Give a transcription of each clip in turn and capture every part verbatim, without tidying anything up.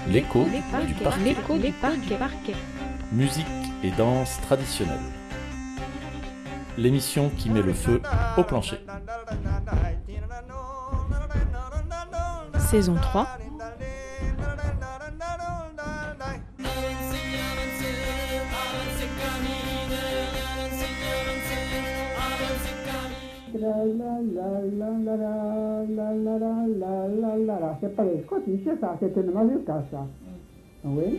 L'écho du parquet. L'écho du parquet. Musique et danse traditionnelle. L'émission qui met le feu au plancher. Saison trois. C'est pas les Scottish, ça, c'est une mazurka, ça. Oui.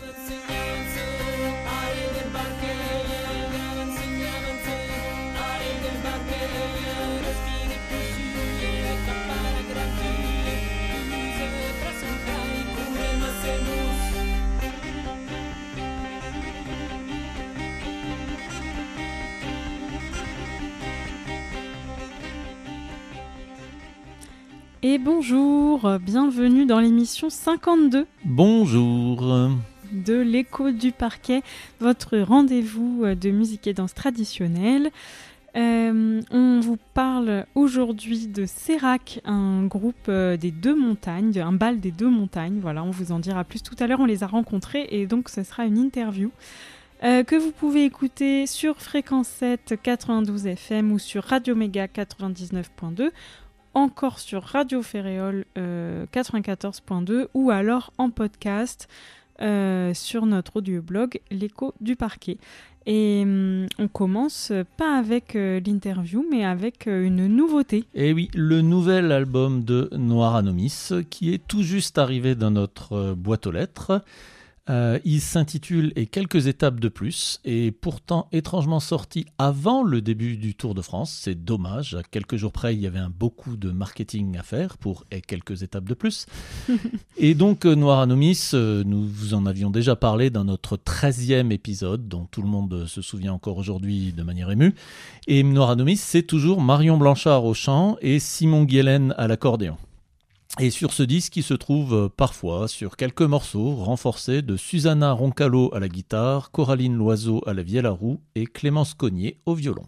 Et bonjour, bienvenue dans l'émission cinquante-deux. Bonjour. De l'écho du parquet, votre rendez-vous de musique et danse traditionnelle. Euh, on vous parle aujourd'hui de Sérac, un groupe des deux montagnes, un bal des deux montagnes. Voilà, on vous en dira plus tout à l'heure, on les a rencontrés et donc ce sera une interview. Euh, que vous pouvez écouter sur Fréquence sept quatre-vingt-douze F M ou sur Radio Méga quatre-vingt-dix-neuf point deux, encore sur Radio Ferréol euh, quatre-vingt-quatorze point deux ou alors en podcast euh, sur notre audioblog L'écho du parquet. Et hum, on commence pas avec euh, l'interview mais avec euh, une nouveauté. Et oui, le nouvel album de Noir Anomis qui est tout juste arrivé dans notre euh, boîte aux lettres. Euh, il s'intitule « Et quelques étapes de plus » et pourtant étrangement sorti avant le début du Tour de France. C'est dommage, à quelques jours près, il y avait un beaucoup de marketing à faire pour « Et quelques étapes de plus ». Et donc, euh, Noir Anomis, euh, nous vous en avions déjà parlé dans notre treizième épisode, dont tout le monde se souvient encore aujourd'hui de manière émue. Et Noir Anomis, c'est toujours Marion Blanchard au chant et Simon Guielaine à l'accordéon. Et sur ce disque, il se trouve parfois sur quelques morceaux renforcés de Susanna Roncallo à la guitare, Coraline Loiseau à la vielle à roue et Clémence Cognier au violon.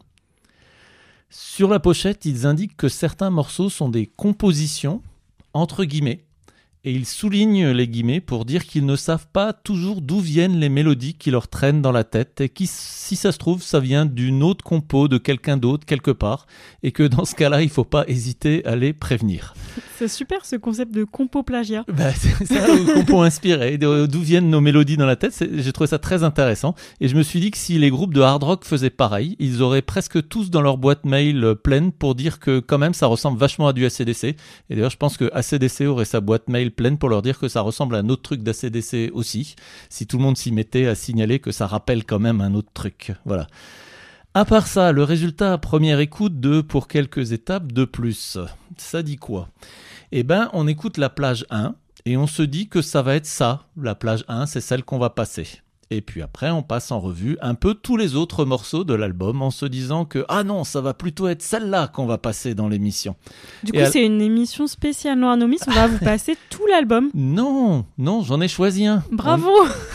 Sur la pochette, ils indiquent que certains morceaux sont des compositions, entre guillemets, et ils soulignent les guillemets pour dire qu'ils ne savent pas toujours d'où viennent les mélodies qui leur traînent dans la tête et qui, si ça se trouve, ça vient d'une autre compo de quelqu'un d'autre quelque part et que dans ce cas-là, il ne faut pas hésiter à les prévenir. C'est super ce concept de compo plagiat. Bah, c'est ça, compo inspiré, d'où viennent nos mélodies dans la tête, c'est, j'ai trouvé ça très intéressant et je me suis dit que si les groupes de hard rock faisaient pareil, ils auraient presque tous dans leur boîte mail pleine pour dire que quand même ça ressemble vachement à du A C D C. Et d'ailleurs, je pense que A C D C aurait sa boîte mail pleine pour leur dire que ça ressemble à un autre truc d'A C D C aussi, si tout le monde s'y mettait à signaler que ça rappelle quand même un autre truc. Voilà. À part ça, le résultat à première écoute de Pour quelques étapes de plus, ça dit quoi ? Eh ben, on écoute la plage un et on se dit que ça va être ça. La plage un, c'est celle qu'on va passer. Et puis après, on passe en revue un peu tous les autres morceaux de l'album en se disant que « Ah non, ça va plutôt être celle-là qu'on va passer dans l'émission. » Du coup, et c'est à... une émission spéciale Noir Anomis, on va vous passer tout l'album. Non, non, j'en ai choisi un. Bravo.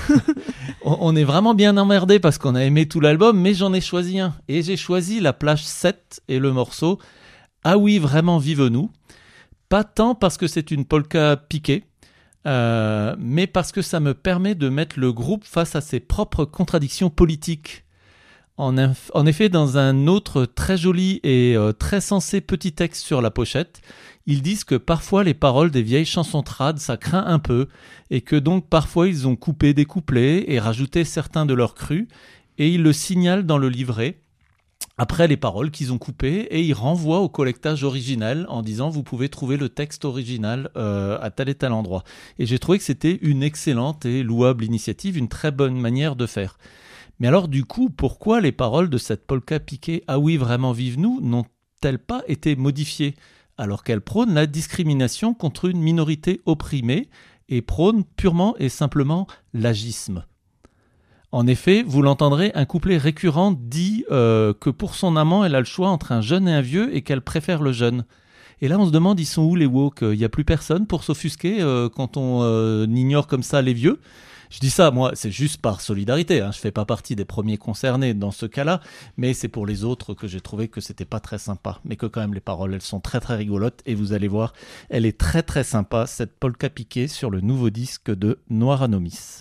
On, on est vraiment bien emmerdés parce qu'on a aimé tout l'album, mais j'en ai choisi un. Et j'ai choisi la plage sept et le morceau « Ah oui, vraiment, vive-nous ». Pas tant parce que c'est une polka piquée, euh, mais parce que ça me permet de mettre le groupe face à ses propres contradictions politiques. En, inf- en effet, dans un autre très joli et euh, très sensé petit texte sur la pochette, ils disent que parfois les paroles des vieilles chansons trad, ça craint un peu, et que donc parfois ils ont coupé des couplets et rajouté certains de leurs crus, et ils le signalent dans le livret, après les paroles qu'ils ont coupées, et ils renvoient au collectage original en disant vous pouvez trouver le texte original euh, à tel et tel endroit. Et j'ai trouvé que c'était une excellente et louable initiative, une très bonne manière de faire. Mais alors du coup, pourquoi les paroles de cette polka piquée « Ah oui, vraiment vive-nous » n'ont-elles pas été modifiées alors qu'elles prônent la discrimination contre une minorité opprimée et prônent purement et simplement l'agisme ? En effet, vous l'entendrez, un couplet récurrent dit euh, que pour son amant, elle a le choix entre un jeune et un vieux et qu'elle préfère le jeune. Et là, on se demande, ils sont où les woke ? Il n'y a plus personne pour s'offusquer euh, quand on euh, ignore comme ça les vieux ? Je dis ça, moi, c'est juste par solidarité. Hein. Je fais pas partie des premiers concernés dans ce cas-là, mais c'est pour les autres que j'ai trouvé que c'était pas très sympa. Mais que quand même, les paroles, elles sont très très rigolotes. Et vous allez voir, elle est très très sympa, cette polka piquée sur le nouveau disque de Noir Anomis.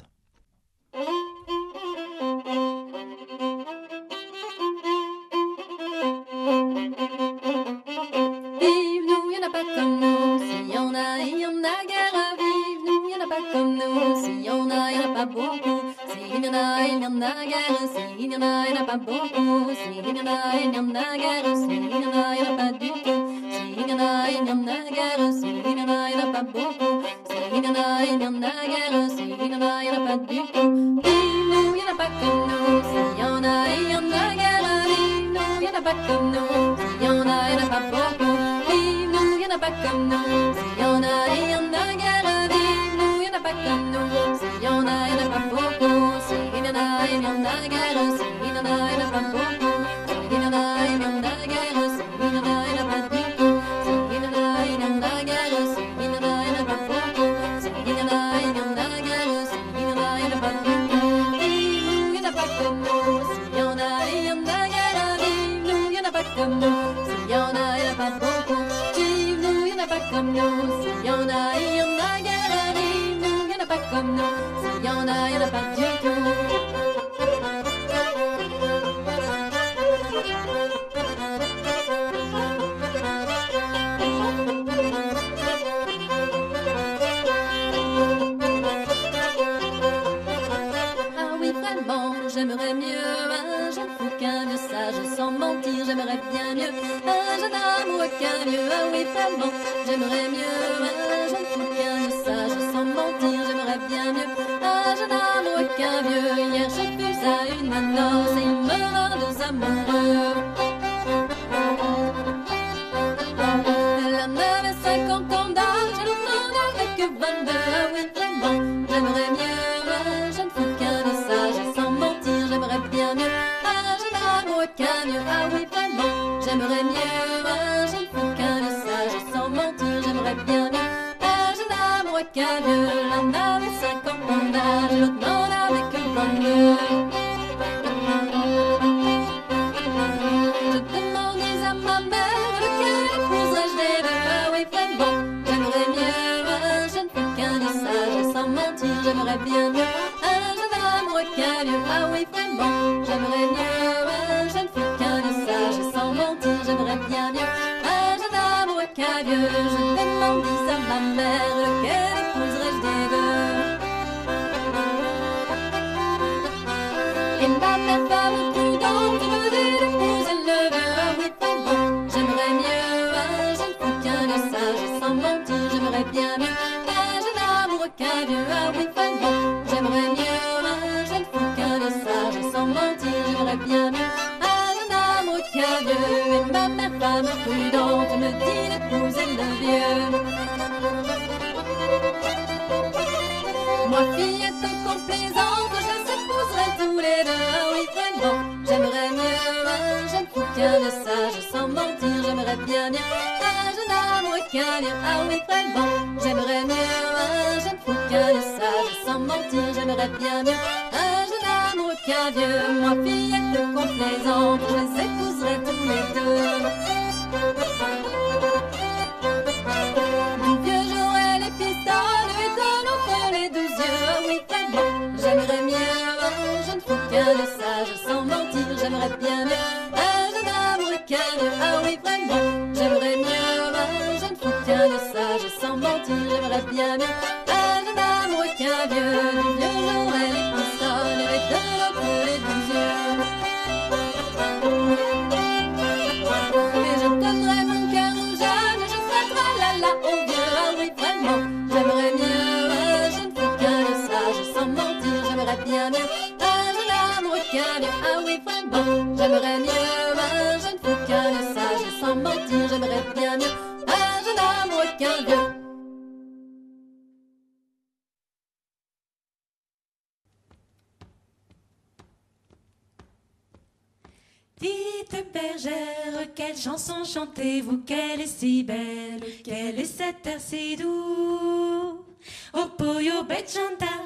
Dites bergère, quelle chanson chantez-vous, qu'elle est si belle, quelle est cet air si doux. Oh poyo bechanta,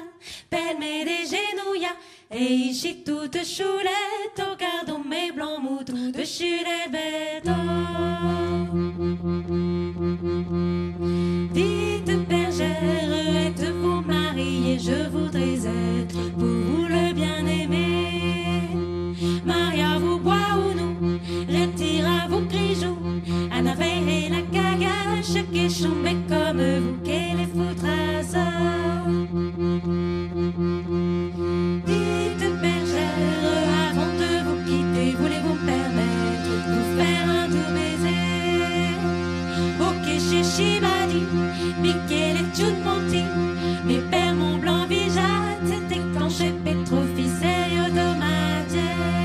pelle met des genouillas, et il chie toute choulette, au gardon mes blancs moutons de chulette bête. Dites bergère, êtes-vous mariée, je voudrais être pour vous le bien-aimé. Maria vous boit ou nous, retira vos grijoux, à navet et la cagache, qui chambé comme vous, qu'elle est foutrasse. Dites bergère, avant de vous quitter, voulez-vous me permettre de vous faire un doux baiser? Ok, chez Chibadi, Mickey les tchouts monti, mes pères mon blanc visage, c'était quand j'ai Petrofi, sérieux dommage.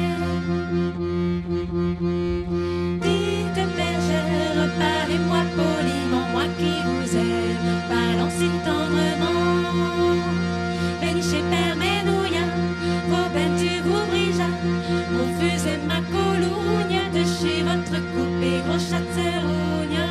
Dites bergère, parlez-moi poliment, moi qui vous aime, balancez tendrement. Bénichez père Menouya, vos bennes tu vous brija, mon fusil ma cologne, de chez votre coupé, gros chat de Serounia.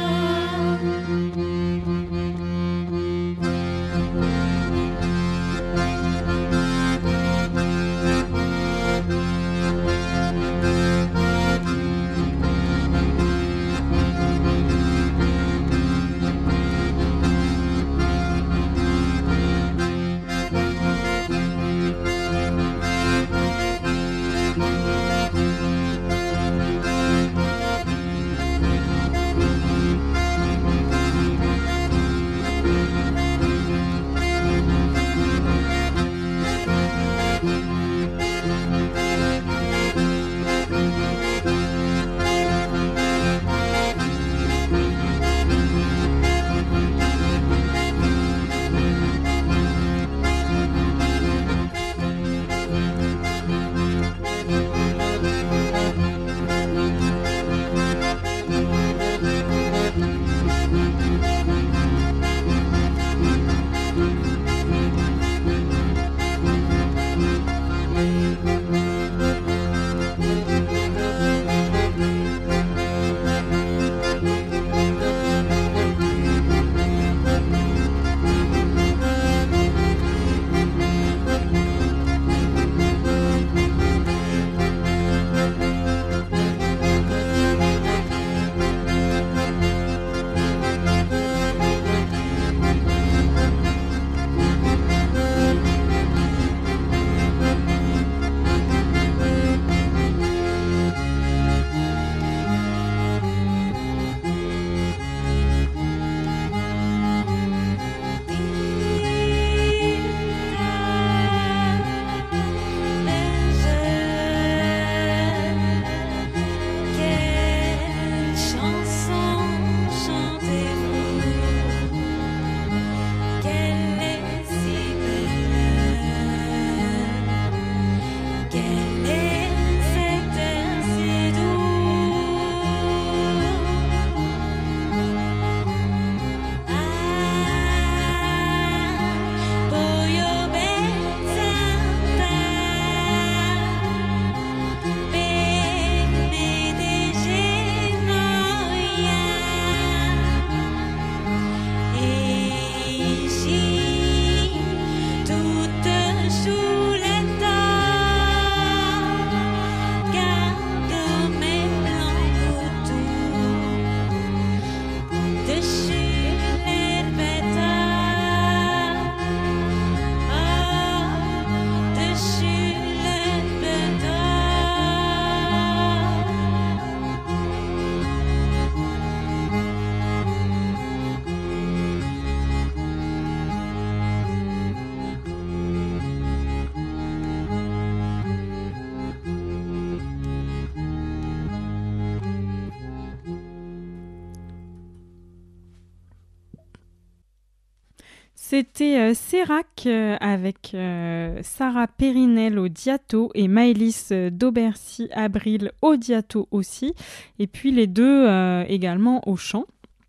C'était euh, Sérac euh, avec euh, Sarah Périnel au diato et Maëlys euh, Daubercy-Abril au diato aussi, et puis les deux euh, également au chant.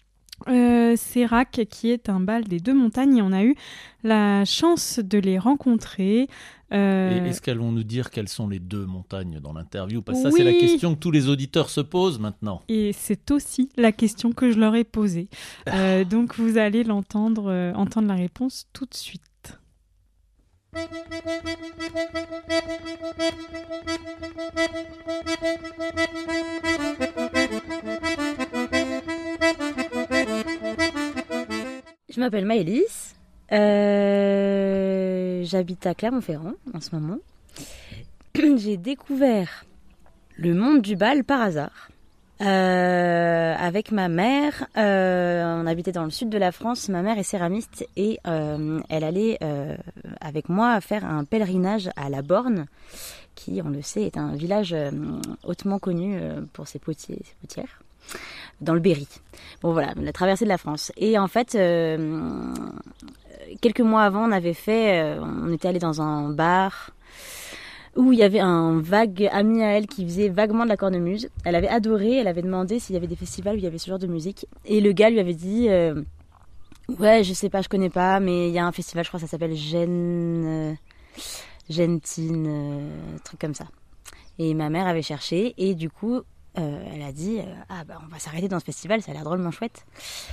Euh, Sérac qui est un bal des deux montagnes et on a eu la chance de les rencontrer. Euh... Et est-ce qu'elles vont nous dire quelles sont les deux montagnes dans l'interview? Parce que oui. Ça, c'est la question que tous les auditeurs se posent maintenant. Et c'est aussi la question que je leur ai posée. Euh, donc vous allez l'entendre, euh, entendre la réponse tout de suite. Je m'appelle Maëlys, euh, j'habite à Clermont-Ferrand en ce moment. J'ai découvert le monde du bal par hasard. Euh, avec ma mère, euh, on habitait dans le sud de la France, ma mère est céramiste et euh, elle allait euh, avec moi faire un pèlerinage à La Borne, qui on le sait est un village euh, hautement connu euh, pour ses potiers, ses potières, dans le Berry. Bon voilà, la traversée de la France. Et en fait, euh, quelques mois avant, on avait fait, euh, on était allé dans un bar où il y avait un vague ami à elle qui faisait vaguement de la cornemuse. Elle avait adoré, elle avait demandé s'il y avait des festivals où il y avait ce genre de musique. Et le gars lui avait dit euh, ouais, je sais pas, je connais pas, mais il y a un festival, je crois que ça s'appelle Gen... Euh, Gentine, euh, truc comme ça. Et ma mère avait cherché, et du coup, euh, elle a dit euh, ah bah on va s'arrêter dans ce festival, ça a l'air drôlement chouette.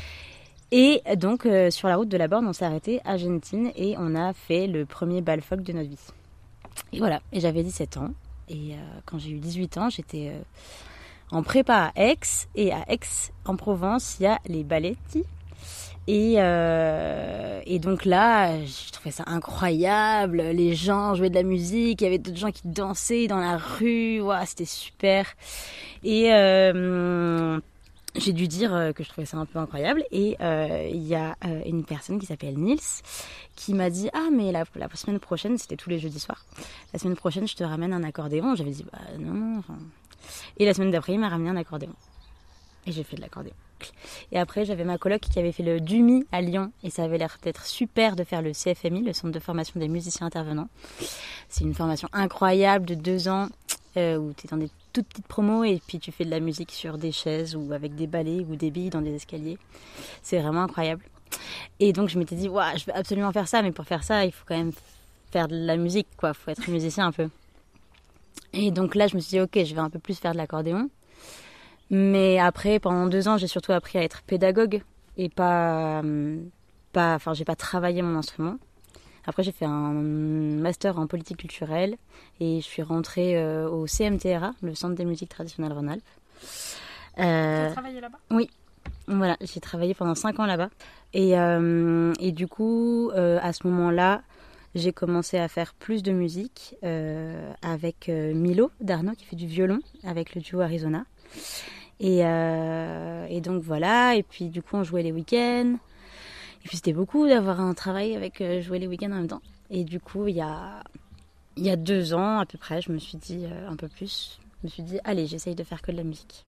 Et donc, euh, sur la route de la Borne, on s'est arrêté à Gentine, et on a fait le premier bal folk de notre vie. Et voilà, et j'avais dix-sept ans, et euh, quand j'ai eu dix-huit ans, j'étais euh, en prépa à Aix, et à Aix, en Provence, il y a les balletti. Et, euh, et donc là, je trouvais ça incroyable, les gens jouaient de la musique, il y avait d'autres gens qui dansaient dans la rue, wow, c'était super. Et euh, j'ai dû dire que je trouvais ça un peu incroyable, et euh, il y a euh, une personne qui s'appelle Nils, qui m'a dit « Ah, mais la, la semaine prochaine, c'était tous les jeudis soirs, la semaine prochaine, je te ramène un accordéon. » J'avais dit « Bah non, non. » Et la semaine d'après, il m'a ramené un accordéon. Et j'ai fait de l'accordéon. Et après, j'avais ma coloc qui avait fait le D U M I à Lyon, et ça avait l'air d'être super de faire le C F M I, le Centre de formation des musiciens intervenants. C'est une formation incroyable de deux ans, euh, où tu es dans des toutes petites promos, et puis tu fais de la musique sur des chaises, ou avec des balais, ou des billes dans des escaliers. C'est vraiment incroyable. Et donc je m'étais dit, ouais, je veux absolument faire ça, mais pour faire ça, il faut quand même faire de la musique, quoi. Il faut être musicien un peu. Et donc là, je me suis dit, ok, je vais un peu plus faire de l'accordéon. Mais après, pendant deux ans, j'ai surtout appris à être pédagogue et pas, pas, enfin, j'ai pas travaillé mon instrument. Après, j'ai fait un master en politique culturelle et je suis rentrée euh, au C M T R A, le Centre des musiques traditionnelles Rhône-Alpes. Euh, tu as travaillé là-bas ? Oui. Voilà, j'ai travaillé pendant cinq ans là-bas. Et, euh, et du coup, euh, à ce moment-là, j'ai commencé à faire plus de musique euh, avec euh, Milo d'Arnaud qui fait du violon avec le duo Arizona. Et, euh, et donc voilà, et puis du coup on jouait les week-ends. Et puis c'était beaucoup d'avoir un travail avec euh, jouer les week-ends en même temps. Et du coup, il y a, il y a deux ans à peu près, je me suis dit euh, un peu plus, je me suis dit, allez, j'essaye de faire que de la musique.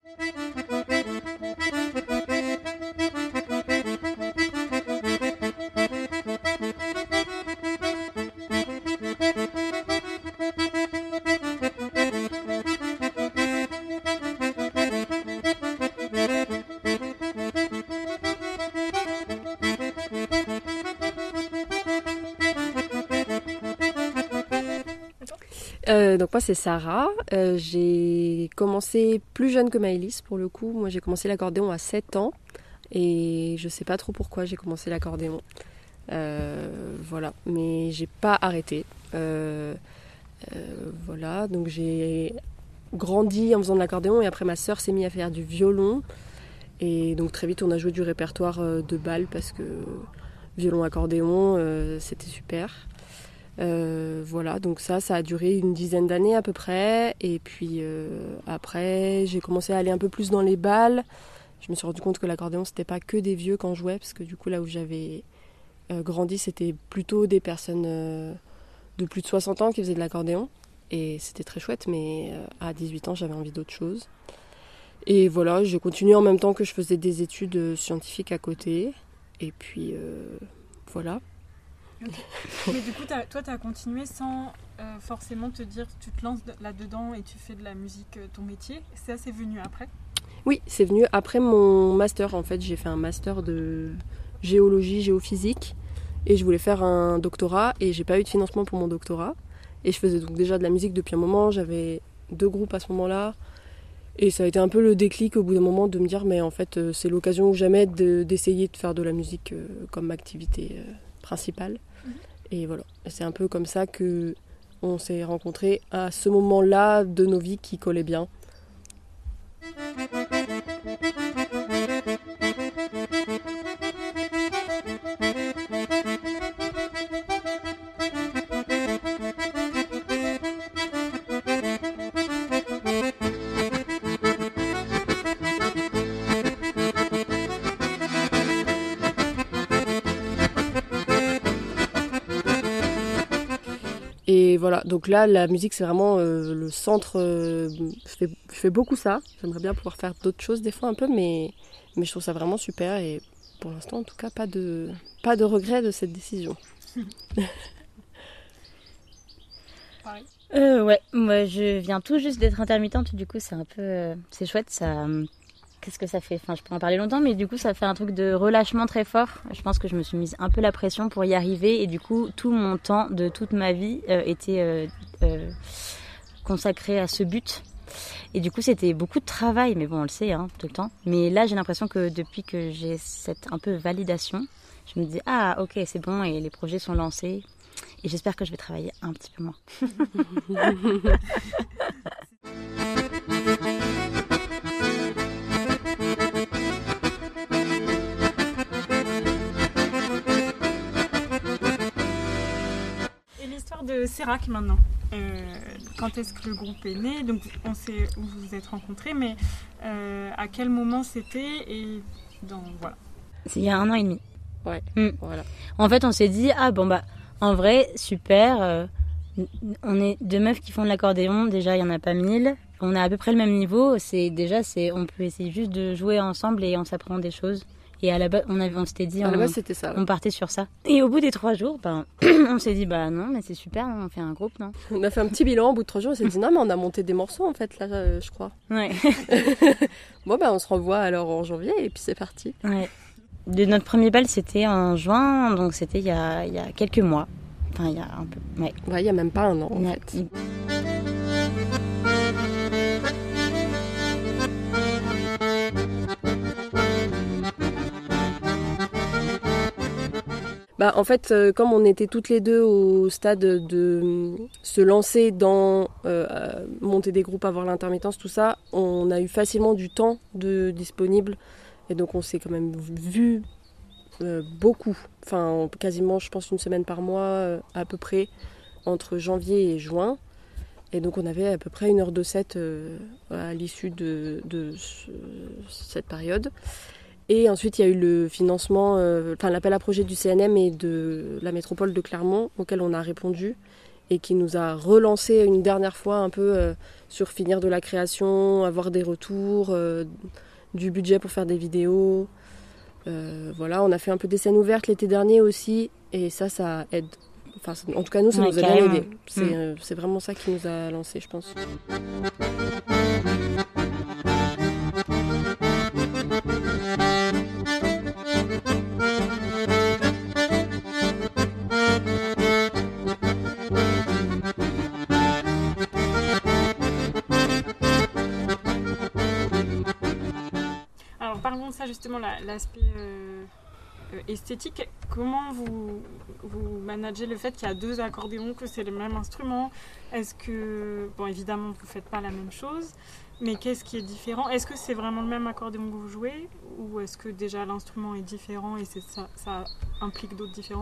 Euh, donc moi c'est Sarah, euh, j'ai commencé plus jeune que Maëlys pour le coup. Moi j'ai commencé l'accordéon à sept ans et je sais pas trop pourquoi j'ai commencé l'accordéon. Euh, voilà, mais j'ai pas arrêté. Euh, euh, voilà, donc j'ai grandi en faisant de l'accordéon et après ma sœur s'est mise à faire du violon et donc très vite on a joué du répertoire de bal parce que violon accordéon euh, c'était super. Euh, voilà, donc ça, ça a duré une dizaine d'années à peu près. Et puis euh, après, j'ai commencé à aller un peu plus dans les bals. Je me suis rendu compte que l'accordéon, c'était pas que des vieux quand je jouais, parce que du coup, là où j'avais euh, grandi, c'était plutôt des personnes euh, de plus de soixante ans qui faisaient de l'accordéon. Et c'était très chouette, mais euh, à dix-huit ans, j'avais envie d'autre chose. Et voilà, j'ai continué en même temps que je faisais des études scientifiques à côté. Et puis, euh, voilà. Okay. Mais du coup, t'as, toi, tu as continué sans euh, forcément te dire tu te lances là-dedans et tu fais de la musique euh, ton métier. Ça, c'est venu après ? Oui, c'est venu après mon master. En fait, j'ai fait un master de géologie, géophysique et je voulais faire un doctorat et j'ai pas eu de financement pour mon doctorat. Et je faisais donc déjà de la musique depuis un moment. J'avais deux groupes à ce moment-là. Et ça a été un peu le déclic au bout d'un moment de me dire mais en fait, c'est l'occasion ou jamais de, d'essayer de faire de la musique euh, comme activité euh, principale. Et voilà, c'est un peu comme ça que on s'est rencontrés à ce moment-là de nos vies qui collaient bien. Et voilà, donc là, la musique, c'est vraiment euh, le centre. Euh, je, fais, je fais beaucoup ça. J'aimerais bien pouvoir faire d'autres choses des fois un peu, mais, mais je trouve ça vraiment super. Et pour l'instant, en tout cas, pas de, pas de regret de cette décision. Pareil. Euh, ouais, moi je viens tout juste d'être intermittente, du coup c'est un peu, euh, c'est chouette, ça. Euh, qu'est-ce que ça fait ? Enfin, je peux en parler longtemps, mais du coup ça fait un truc de relâchement très fort. Je pense que je me suis mise un peu la pression pour y arriver, et du coup tout mon temps de toute ma vie euh, était euh, euh, consacré à ce but. Et du coup c'était beaucoup de travail, mais bon on le sait, hein, tout le temps. Mais là j'ai l'impression que depuis que j'ai cette un peu validation, je me dis ah ok c'est bon et les projets sont lancés. Et j'espère que je vais travailler un petit peu moins. Et l'histoire de Sérac maintenant. Euh, quand est-ce que le groupe est né ? Donc on sait où vous vous êtes rencontrés, mais euh, à quel moment c'était et dans voilà. C'est il y a un an et demi. Ouais. Mm. Voilà. En fait, on s'est dit ah bon bah en vrai super. Euh, on est deux meufs qui font de l'accordéon. Déjà, il y en a pas mille. On a à peu près le même niveau. C'est déjà c'est on peut essayer juste de jouer ensemble et on s'apprend des choses. Et à la base, on avait on s'était dit À on, la base, c'était ça. Ouais. on partait sur ça. Et au bout des trois jours, ben on s'est dit bah non mais c'est super, on fait un groupe non. On a fait un petit bilan au bout de trois jours. On s'est dit non mais on a monté des morceaux en fait là, euh, je crois. Ouais. Bon bah on se revoit alors en janvier et puis c'est parti. Ouais. De notre premier bal, c'était en juin, donc c'était il y a, il y a quelques mois. Enfin, il y a un peu. Ouais. Ouais, il y a même pas un an en Ouais. fait. Bah, en fait, euh, comme on était toutes les deux au stade de euh, se lancer dans euh, monter des groupes, avoir l'intermittence, tout ça, on a eu facilement du temps de disponible. Et donc on s'est quand même vu euh, beaucoup, enfin quasiment je pense une semaine par mois euh, à peu près, entre janvier et juin. Et donc on avait à peu près une heure de set euh, à l'issue de, de ce, cette période. Et ensuite il y a eu le financement, euh, enfin l'appel à projet du C N M et de la métropole de Clermont auquel on a répondu et qui nous a relancé une dernière fois un peu euh, sur finir de la création, avoir des retours, euh, du budget pour faire des vidéos. Euh, voilà, on a fait un peu des scènes ouvertes l'été dernier aussi, et ça, ça aide. Enfin, en tout cas, nous, ça ouais, nous a carrément. bien aidé. C'est, Mmh. euh, c'est vraiment ça qui nous a lancé, je pense. Alors parlons de ça justement, la- l'aspect euh, euh, esthétique. Comment vous, vous managez le fait qu'il y a deux accordéons, que c'est le même instrument ? Est-ce que, bon évidemment vous ne faites pas la même chose, mais qu'est-ce qui est différent ? Est-ce que c'est vraiment le même accordéon que vous jouez, ou est-ce que déjà l'instrument est différent et c'est ça, ça implique d'autres différences ?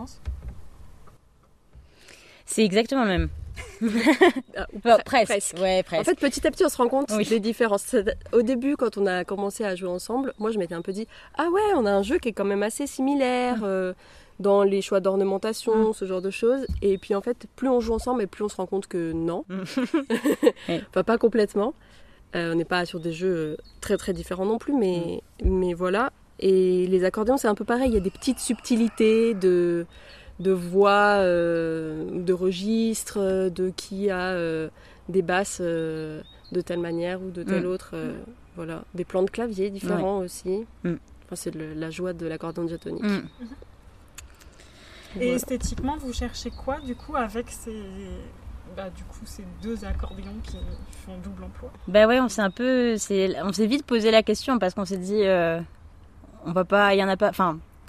C'est exactement le même. Ah, ou Enfin, pre- presque. presque. Ouais, presque. En fait, petit à petit, on se rend compte Oui. des différences. C'est- Au début, quand on a commencé à jouer ensemble, moi, je m'étais un peu dit « Ah ouais, on a un jeu qui est quand même assez similaire euh, dans les choix d'ornementation, Mm. ce genre de choses. » Et puis, en fait, plus on joue ensemble, et plus on se rend compte que non. Ouais. Enfin, pas complètement. Euh, on n'est pas sur des jeux euh, très, très différents non plus, mais, mais voilà. Et les accordéons, c'est un peu pareil. Il y a des petites subtilités de... de voix, euh, de registres, de qui a euh, des basses euh, de telle manière ou de telle Mm. autre. euh, voilà. Des plans de clavier différents aussi. Mm. Enfin, c'est le- la joie de l'accordéon diatonique. Mm. Et Voilà. esthétiquement, vous cherchez quoi du coup avec ces, bah, du coup, ces deux accordéons qui font double emploi ? Bah ouais, on s'est un peu, c'est, on s'est vite posé la question parce qu'on s'est dit, euh, on va pas, il y en a pas, enfin,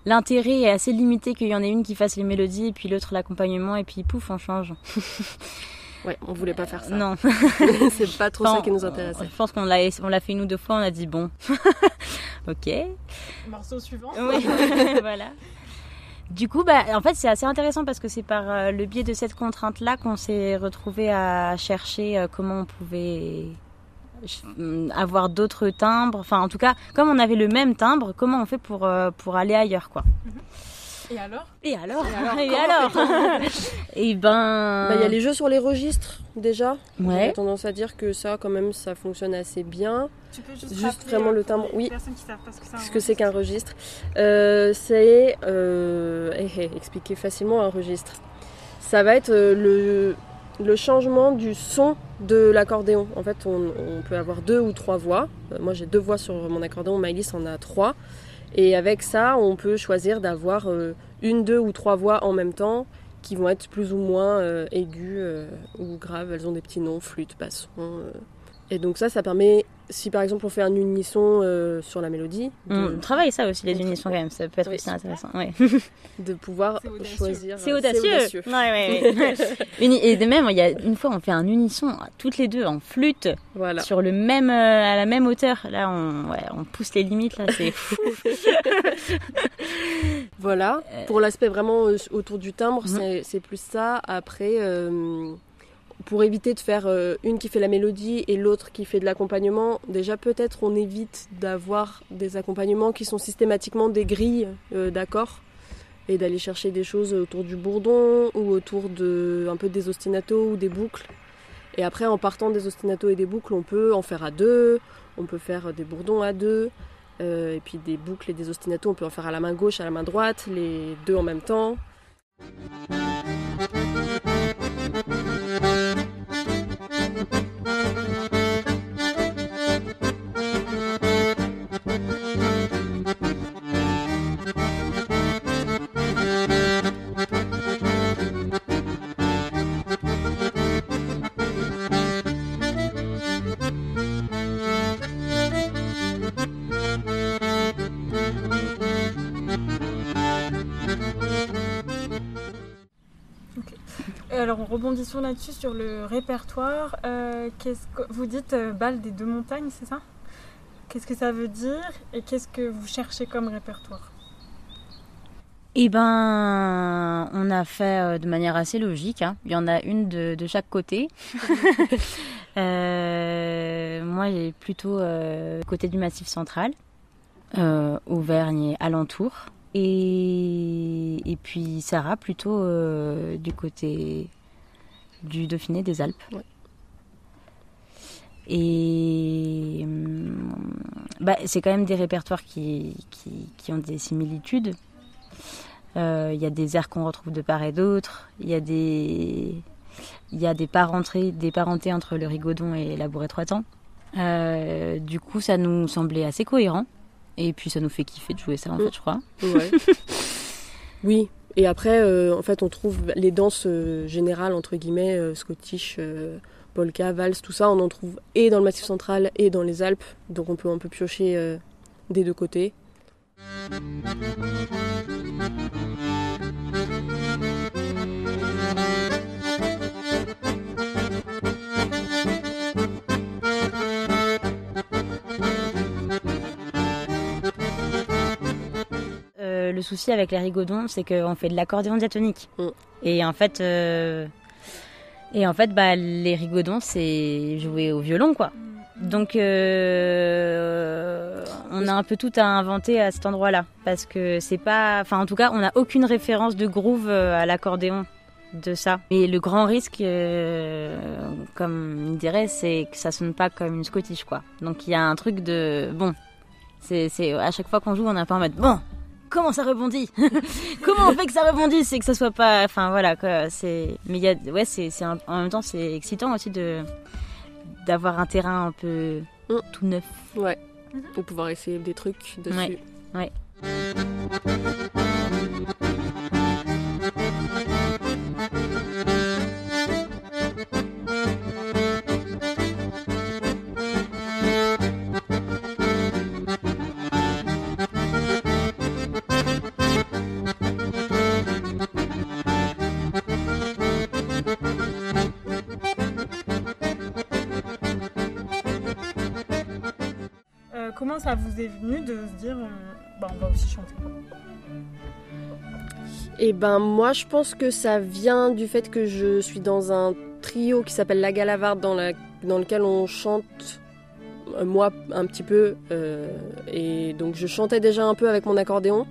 l'intérêt est assez limité qu'il y en ait une qui fasse les mélodies et puis l'autre l'accompagnement et puis pouf, on change. Ouais, on voulait pas faire ça. Non. C'est pas trop Enfin, ça qui nous intéressait. Je pense qu'on l'a, on l'a fait une ou deux fois, on a dit bon, ok. Morceau suivant. Oui, voilà. Du coup, bah, en fait, c'est assez intéressant parce que c'est par euh, le biais de cette contrainte-là qu'on s'est retrouvé à chercher euh, comment on pouvait euh, avoir d'autres timbres. Enfin, en tout cas, comme on avait le même timbre, comment on fait pour, euh, pour aller ailleurs, quoi. Et alors Et alors Et alors, Et comment alors Et ben... Bah, il y a les jeux sur les registres déjà. Ouais. J'ai tendance à dire que ça, quand même, ça fonctionne assez bien. Tu peux juste, Juste rappeler, vraiment euh, le pour timbre, les oui. personnes qui savent pas ce que c'est un Ce que c'est qu'un registre. registre. Euh, c'est euh, eh, eh, expliquer facilement un registre. Ça va être euh, le, le changement du son de l'accordéon. En fait, on, on peut avoir deux ou trois voix. Euh, moi, j'ai deux voix sur mon accordéon. Maëlys en a trois. Et avec ça, on peut choisir d'avoir euh, une, deux ou trois voix en même temps qui vont être plus ou moins euh, aiguës euh, ou graves. Elles ont des petits noms, flûte, basson. Euh. Et donc ça, ça permet, si par exemple on fait un unisson euh, sur la mélodie, de, On travaille ça aussi, les On unissons quand même, ça peut être Oui. aussi intéressant. Ouais. de pouvoir C'est audacieux. choisir. C'est euh, audacieux. Ouais, ouais, ouais. Uni- Et de même, il y a une fois, on fait un unisson, toutes les deux, en flûte, Voilà. sur le même, euh, à la même hauteur. Là, on, ouais, on pousse les limites, là, c'est fou. Voilà. Pour l'aspect vraiment euh, autour du timbre, Mhm. c'est, c'est plus ça. Après, euh, pour éviter de faire euh, une qui fait la mélodie et l'autre qui fait de l'accompagnement, déjà peut-être on évite d'avoir des accompagnements qui sont systématiquement des grilles euh, d'accords et d'aller chercher des choses autour du bourdon ou autour de un peu des ostinatos ou des boucles. Et après, en partant des ostinatos et des boucles, on peut en faire à deux, on peut faire des bourdons à deux, euh, et puis des boucles et des ostinatos, on peut en faire à la main gauche, à la main droite, les deux en même temps. Et alors, rebondissons là-dessus sur le répertoire. Euh, qu'est-ce que vous dites euh, bal des deux montagnes, c'est ça? Qu'est-ce que ça veut dire et qu'est-ce que vous cherchez comme répertoire? Eh ben, on a fait euh, de manière assez logique, hein. Il y en a une de, de chaque côté. euh, moi, j'ai plutôt euh, côté du Massif central, euh, Auvergne et alentour. Et, et puis Sarah plutôt euh, du côté du Dauphiné, des Alpes. Ouais. Et hum, bah, c'est quand même des répertoires qui, qui, qui ont des similitudes. Il euh, y a des airs qu'on retrouve de part et d'autre. Il y a des, il y a des parentés, des parentés entre le rigodon et la bourrée trois temps. Euh, du coup, ça nous semblait assez cohérent. Et puis ça nous fait kiffer de jouer ça en Mm. fait, je crois. Ouais. Oui, et après, euh, en fait, on trouve les danses euh, générales, entre guillemets, euh, scottish, euh, polka, valse, tout ça, on en trouve et dans le Massif central et dans les Alpes. Donc on peut un peu piocher euh, des deux côtés. Euh, le souci avec les rigodons, c'est qu'on fait de l'accordéon diatonique. Mm. Et en fait, euh, et en fait, bah, les rigodons, c'est jouer au violon, quoi. Donc, euh, on a un peu tout à inventer à cet endroit-là, parce que c'est pas, enfin, en tout cas, on n'a aucune référence de groove euh, à l'accordéon de ça. Mais le grand risque, euh, comme il dirait, c'est que ça sonne pas comme une scottish, quoi. Donc, il y a un truc de, bon, c'est, c'est à chaque fois qu'on joue, on a pas en mode, bon. Comment ça rebondit? Comment on fait que ça rebondisse et que ça soit pas, enfin voilà quoi. C'est, mais il y a, ouais, c'est, c'est un... en même temps c'est excitant aussi de d'avoir un terrain un peu Mm. tout neuf. Ouais, de pouvoir essayer des trucs dessus. Ouais. Ouais. comment ça vous est venu de se dire, euh, bah, on va aussi chanter quoi. Et ben moi je pense que ça vient du fait que je suis dans un trio qui s'appelle La Galavarde dans, la, dans lequel on chante, euh, moi un petit peu, euh, et donc je chantais déjà un peu avec mon accordéon.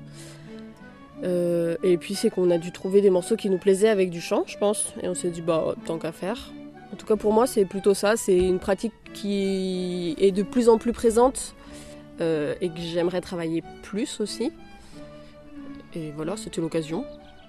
Euh, et puis c'est qu'on a dû trouver des morceaux qui nous plaisaient avec du chant, je pense, et on s'est dit bah tant qu'à faire. En tout cas pour moi c'est plutôt ça, c'est une pratique qui est de plus en plus présente euh, et que j'aimerais travailler plus aussi. Et voilà, c'était l'occasion.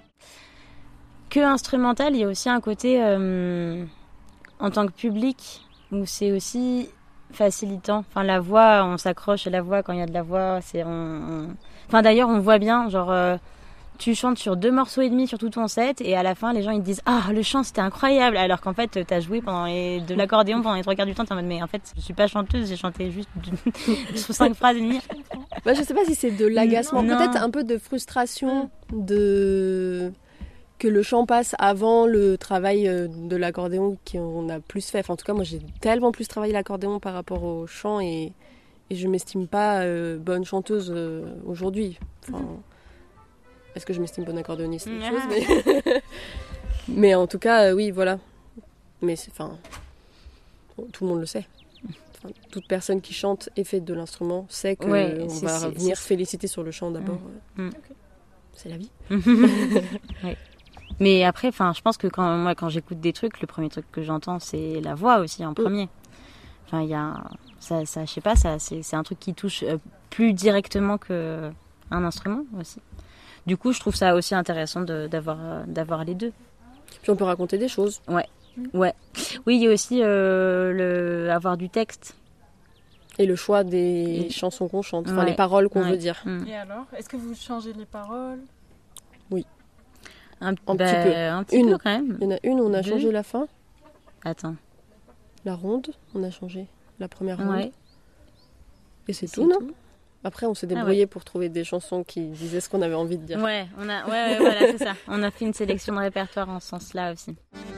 Que instrumental, il y a aussi un côté euh, en tant que public où c'est aussi facilitant. Enfin, la voix, on s'accroche à la voix quand il y a de la voix. C'est, on, on... Enfin, d'ailleurs, on voit bien, genre, euh, tu chantes sur deux morceaux et demi sur tout ton set et à la fin, les gens ils te disent « Ah, le chant, c'était incroyable !» Alors qu'en fait, t'as joué pendant les... de l'accordéon pendant les trois quarts du temps, t'es en mode « Mais en fait, je suis pas chanteuse, j'ai chanté juste sur cinq phrases et demie. » Bah, je sais pas si c'est de l'agacement, Non. peut-être un peu de frustration de que le chant passe avant le travail de l'accordéon qu'on a plus fait. Enfin, en tout cas, moi j'ai tellement plus travaillé l'accordéon par rapport au chant et, et je m'estime pas euh, bonne chanteuse euh, aujourd'hui. Enfin, est-ce que je m'estime bonne accordéoniste, c'est autre chose, mais... mais en tout cas, euh, oui, voilà. Mais c'est, enfin, tout le monde le sait. Toute personne qui chante et fait de l'instrument sait qu'on ouais, va c'est, venir c'est... féliciter sur le chant d'abord. Mmh. Okay. C'est la vie. Ouais. Mais après, je pense que quand, moi, quand j'écoute des trucs, le premier truc que j'entends, c'est la voix aussi en premier. Enfin, il y a, ça, ça, je sais pas, ça, c'est, c'est un truc qui touche plus directement qu'un instrument aussi. Du coup, je trouve ça aussi intéressant de, d'avoir, d'avoir les deux. Puis on peut raconter des choses. Ouais. Ouais. Oui, il y a aussi euh, le avoir du texte. Et le choix des Et... chansons qu'on chante, enfin ouais. les paroles qu'on ouais. veut dire. Et alors, est-ce que vous changez les paroles ? Oui. Un, un bah, petit peu. Un petit une. peu quand même. Il y en a une, on a Deux. changé la fin. Attends. La ronde, on a changé la première ronde. Ouais. Et c'est, c'est tout, non tout. Après, on s'est débrouillé ah ouais. pour trouver des chansons qui disaient ce qu'on avait envie de dire. Ouais, on a, ouais, ouais, voilà, c'est ça. On a fait une sélection de répertoire en ce sens-là aussi.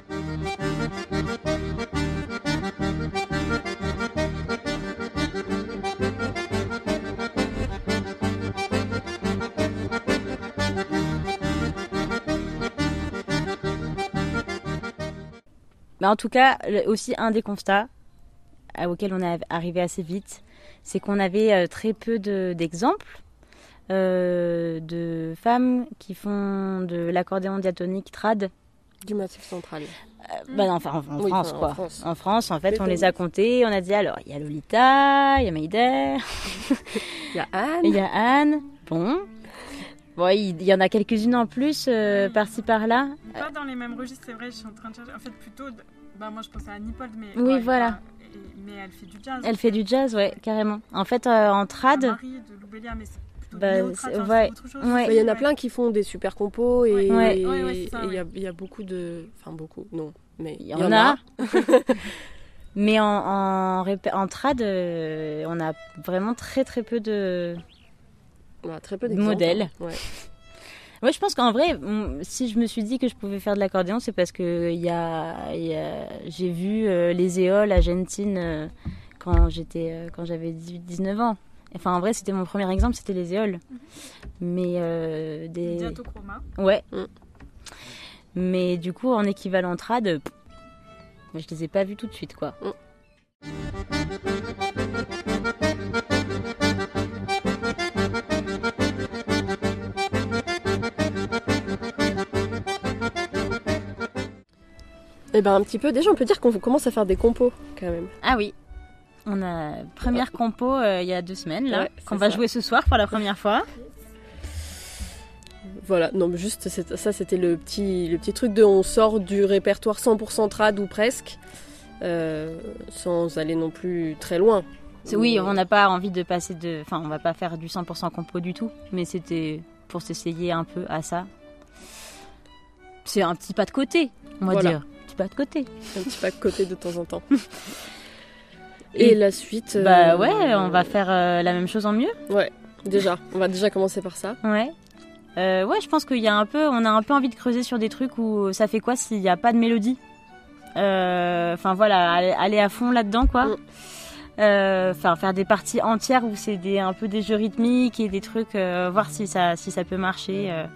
Mais en tout cas, aussi un des constats auxquels on est arrivé assez vite, c'est qu'on avait très peu de, d'exemples euh, de femmes qui font de l'accordéon diatonique trad. Du Massif central. Euh, bah non, enfin en, en oui, France enfin, quoi. En France, en France, en fait, les on les a comptés. On a dit alors, il y a Lolita, il y a Maïder, il y a Anne. Il y a Anne. Bon. Bon, il y en a quelques-unes en plus, euh, par-ci par-là. Pas dans les mêmes registres, c'est vrai, je suis en train de chercher. En fait, plutôt, de... bah, moi je pensais à Nipold, mais. Oui, ouais, voilà. Pas... Mais elle fait du jazz. Elle fait du jazz, ouais, carrément. En fait, euh, en trad. Marie de Loubélia, mais c'est plutôt bah, néo-trad, c'est... enfin, Ouais. c'est autre chose. Ouais. Il y en a plein qui font des super compos et il ouais. ouais, ouais, ouais, ouais, y, y a beaucoup de. Enfin, beaucoup, non. Mais il y, y en a. a. Mais en, en, rép... en trad, euh, on a vraiment très très peu de. Ouais, très peu de modèles. Ouais. Ouais, je pense qu'en vrai, si je me suis dit que je pouvais faire de l'accordéon, c'est parce que y a, y a, j'ai vu euh, les éoles à Gentine euh, quand, j'étais, euh, quand j'avais dix-huit dix-neuf ans. Enfin, en vrai, c'était mon premier exemple, c'était les éoles. Mm-hmm. Mais euh, des... Diatochroma. Ouais. Mm. Mais du coup, en équivalent trad, pff, je les ai pas vus tout de suite, quoi. Mm. Eh ben un petit peu. Déjà, on peut dire qu'on commence à faire des compos quand même. Ah oui. On a première compo euh, il y a deux semaines là, ouais, qu'on va ça. jouer ce soir pour la première fois. Voilà, non mais juste c'est, ça c'était le petit, le petit truc de on sort du répertoire cent pour cent trad ou presque, euh, sans aller non plus très loin. C'est, oui, on n'a pas envie de passer de... Enfin, on va pas faire du cent pour cent compo du tout, mais c'était pour s'essayer un peu à ça. C'est un petit pas de côté, on va voilà. dire. Un petit pas de côté. Un petit pas de côté de temps en temps. Et, Et la suite... Bah euh, ouais, on va faire euh, la même chose en mieux. Ouais, déjà, on va déjà commencer par ça. Ouais. Euh, ouais, je pense qu'il y a un peu, on a un peu envie de creuser sur des trucs où ça fait quoi s'il n'y a pas de mélodie. Enfin euh, voilà, aller, aller à fond là-dedans quoi. Mm. euh, faire faire des parties entières où c'est des un peu des jeux rythmiques et des trucs, euh, voir si ça si ça peut marcher. Euh.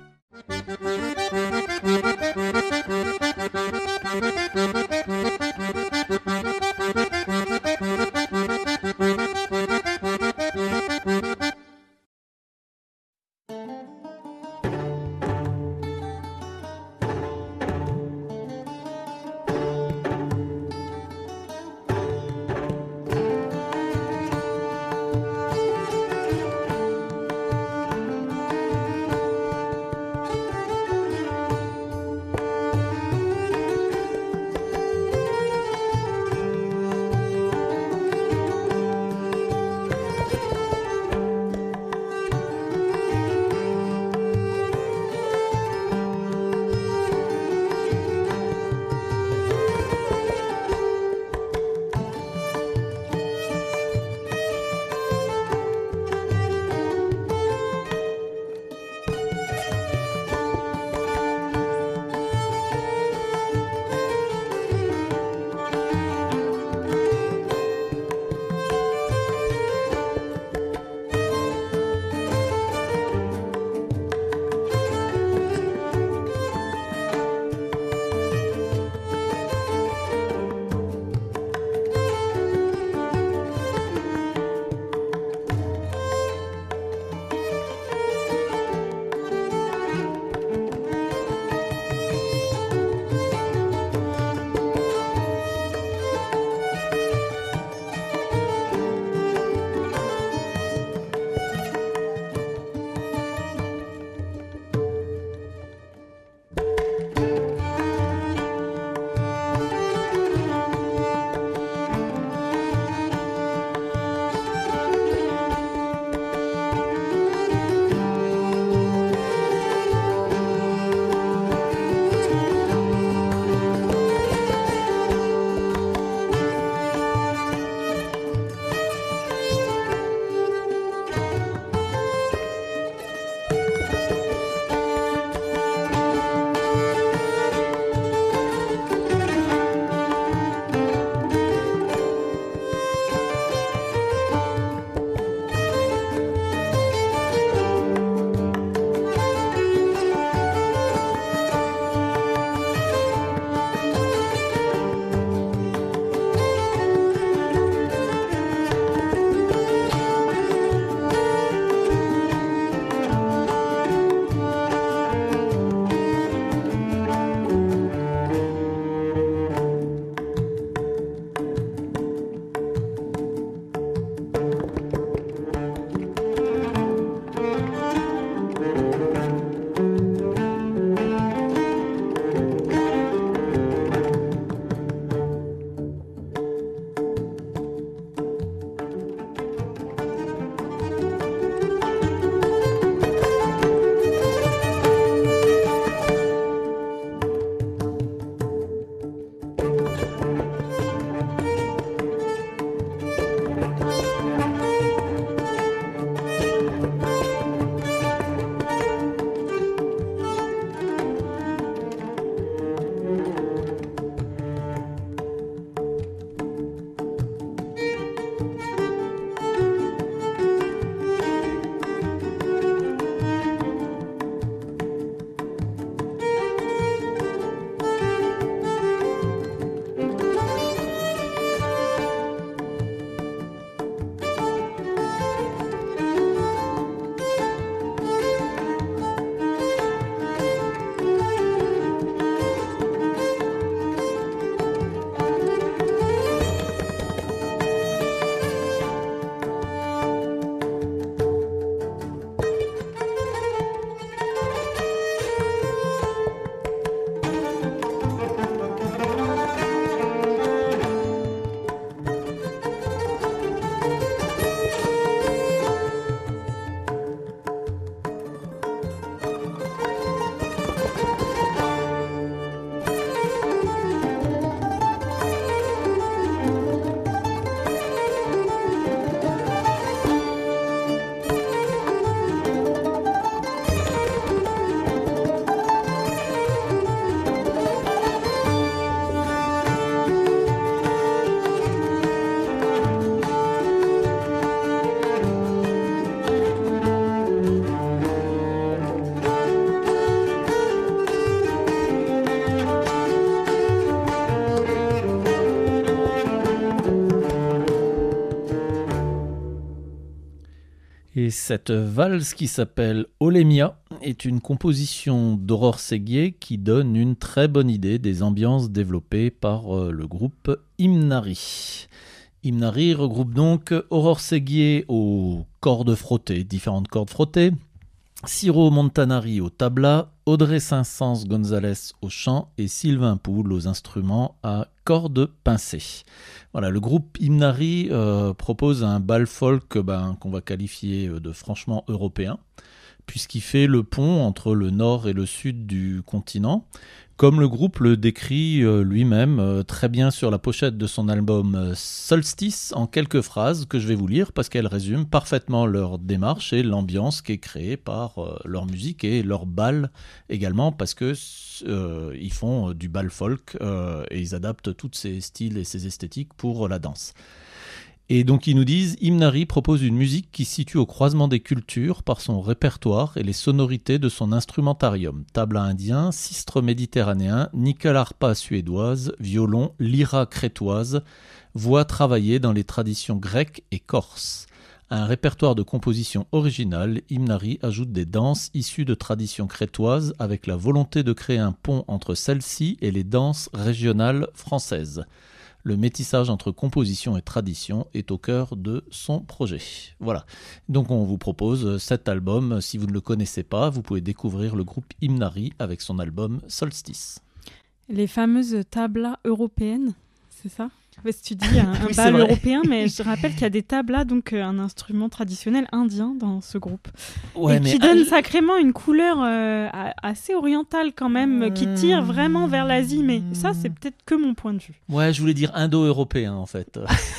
Et cette valse qui s'appelle Olémia est une composition d'Aurore Séguier qui donne une très bonne idée des ambiances développées par euh, le groupe Hymnari. Hymnari regroupe donc Aurore Séguier aux cordes frottées, différentes cordes frottées, Ciro Montanari au tabla, Audrey Saint-Saëns Gonzalez au chant et Sylvain Poul aux instruments à cordes pincées. Voilà, le groupe Hymnari euh, propose un bal folk ben, qu'on va qualifier de franchement européen, puisqu'il fait le pont entre le nord et le sud du continent, comme le groupe le décrit euh, lui-même euh, très bien sur la pochette de son album euh, Solstice, en quelques phrases que je vais vous lire parce qu'elles résument parfaitement leur démarche et l'ambiance qui est créée par euh, leur musique et leur bal également, parce que euh, ils font du bal folk euh, et ils adaptent tous ces styles et ces esthétiques pour la danse. Et donc ils nous disent, Hymnari propose une musique qui se situe au croisement des cultures par son répertoire et les sonorités de son instrumentarium. Tabla indien, sistre méditerranéen, nickel harpa suédoise, violon, lyra crétoise, voix travaillée dans les traditions grecques et corses. À un répertoire de composition originale, Hymnari ajoute des danses issues de traditions crétoises avec la volonté de créer un pont entre celles-ci et les danses régionales françaises. Le métissage entre composition et tradition est au cœur de son projet. Voilà. Donc on vous propose cet album. Si vous ne le connaissez pas, vous pouvez découvrir le groupe Hymnari avec son album Solstice. Les fameuses tablas européennes, c'est ça ? Parce que tu dis un, un Oui, bal européen, mais je rappelle qu'il y a des tablas, donc euh, un instrument traditionnel indien dans ce groupe. Ouais, et mais qui donne sacrément une couleur euh, assez orientale quand même, mmh. qui tire vraiment vers l'Asie. Mais ça, c'est peut-être que mon point de vue. Ouais, je voulais dire indo-européen en fait.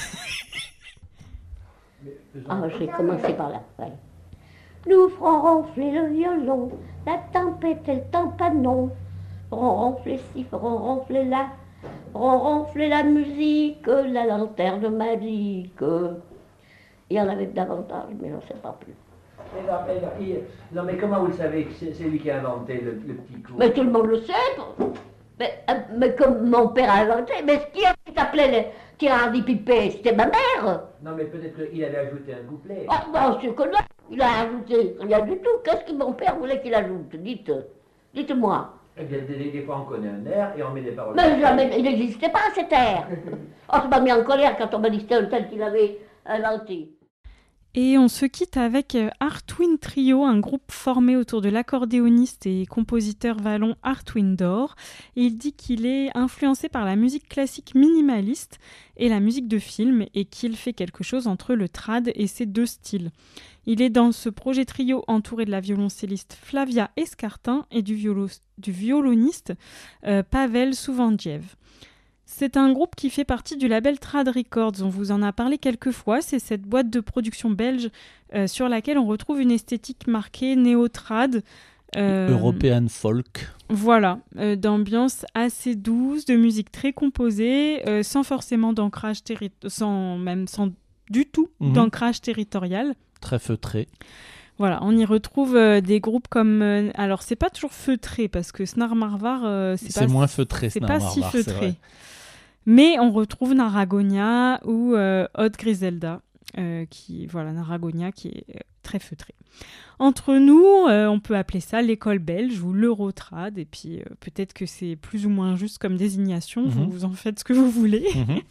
Ah, je vais commencer par la fin. Nous ferons ronfler le violon, la tempête et le tampanon. Ferons ronfler ci, ferons ronfler là. On ronflait la musique, la lanterne magique. Il y en avait davantage, mais je ne sais pas plus. Et non, et non, il, non, mais comment vous le savez que c'est, c'est lui qui a inventé le, le petit coup? Mais tout le monde le sait. Mais, mais comme mon père a inventé, mais ce qui s'appelait le tirardipipé, c'était ma mère. Non, mais peut-être qu'il avait ajouté un couplet. Ah, bien sûr que non, il a ajouté rien du tout. Qu'est-ce que mon père voulait qu'il ajoute? Dites, dites-moi. Eh bien, des, des fois, on connaît un air et on met des paroles. Mais jamais, il n'existait pas cet air. Oh, ça m'a mis en colère quand on m'a dit que c'était tel qu'il avait inventé. Et on se quitte avec Artwind Trio, un groupe formé autour de l'accordéoniste et compositeur wallon Artwind-Dor. Il dit qu'il est influencé par la musique classique minimaliste et la musique de film et qu'il fait quelque chose entre le trad et ces deux styles. Il est dans ce projet trio entouré de la violoncelliste Flavia Escartin et du, violo- du violoniste euh, Pavel Souvandiev. C'est un groupe qui fait partie du label Trad Records, on vous en a parlé quelques fois, c'est cette boîte de production belge euh, sur laquelle on retrouve une esthétique marquée néo-trad. Euh, European folk. Voilà, euh, d'ambiance assez douce, de musique très composée, euh, sans forcément d'ancrage, terri- sans, même sans du tout mmh. d'ancrage territorial. Très feutré. Voilà, on y retrouve euh, des groupes comme... Euh, alors, c'est pas toujours feutré, parce que Snar Marvar, euh, c'est, c'est pas, moins feutré, c'est Snar pas Marvar, si feutré. C'est vrai. Mais on retrouve Naragonia ou euh, Hot Griselda, euh, qui, voilà, Naragonia qui est euh, très feutré. Entre nous, euh, on peut appeler ça l'école belge ou l'Eurotrad, et puis euh, peut-être que c'est plus ou moins juste comme désignation, mm-hmm. vous, vous en faites ce que vous voulez. Mm-hmm.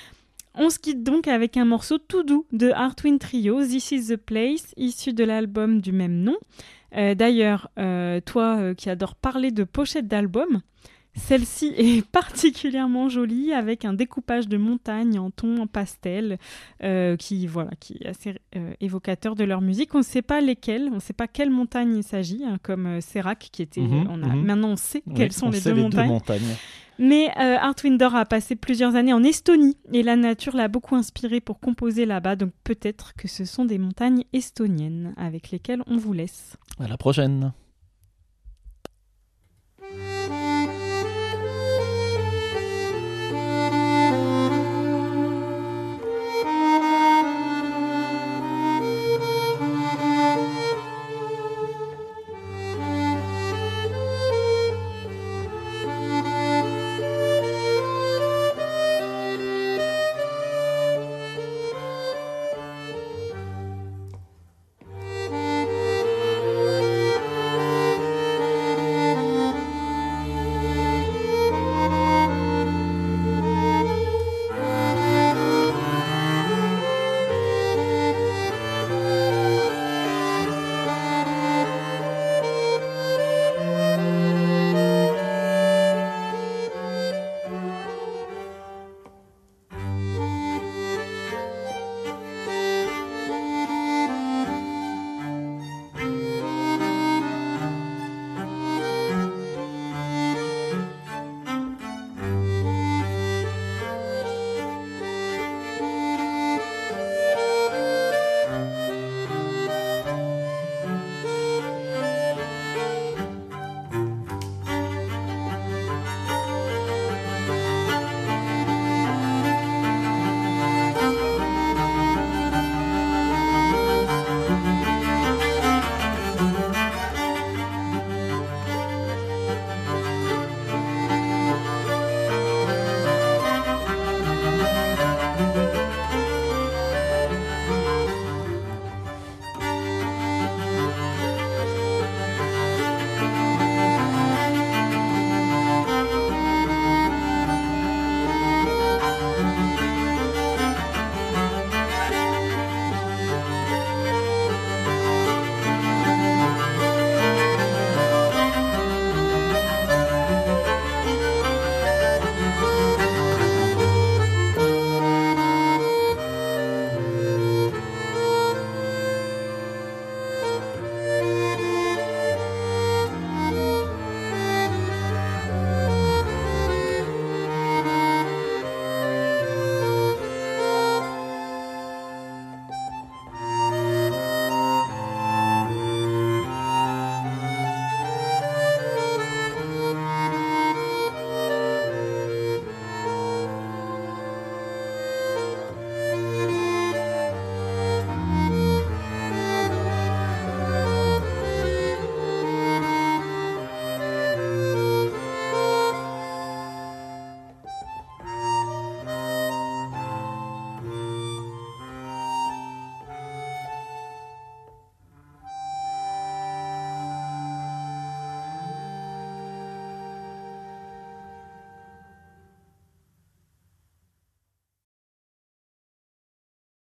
On se quitte donc avec un morceau tout doux de Artwind Trio, This is the Place, issu de l'album du même nom. Euh, d'ailleurs, euh, toi euh, qui adores parler de pochettes d'albums, celle-ci est particulièrement jolie avec un découpage de montagnes en ton pastel euh, qui, voilà, qui est assez euh, évocateur de leur musique. On ne sait pas lesquelles, on ne sait pas quelle montagne il s'agit, hein, comme euh, Sérac qui était... Mmh, on a, mmh. Maintenant on sait oui, quelles sont les, deux, les montagnes. deux montagnes. Mais euh, Artwind-Dor a passé plusieurs années en Estonie et la nature l'a beaucoup inspiré pour composer là-bas. Donc peut-être que ce sont des montagnes estoniennes avec lesquelles on vous laisse. À la prochaine.